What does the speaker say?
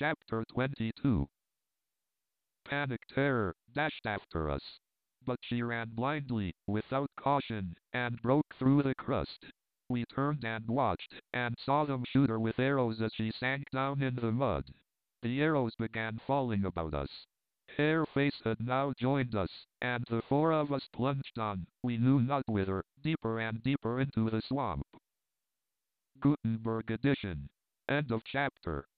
Chapter 22. Panic terror dashed after us. But she ran blindly, without caution, and broke through the crust. We turned and watched, and saw them shoot her with arrows as she sank down in the mud. The arrows began falling about us. Hareface had now joined us, and the four of us plunged on, we knew not whither, deeper and deeper into the swamp. Gutenberg edition. End of chapter.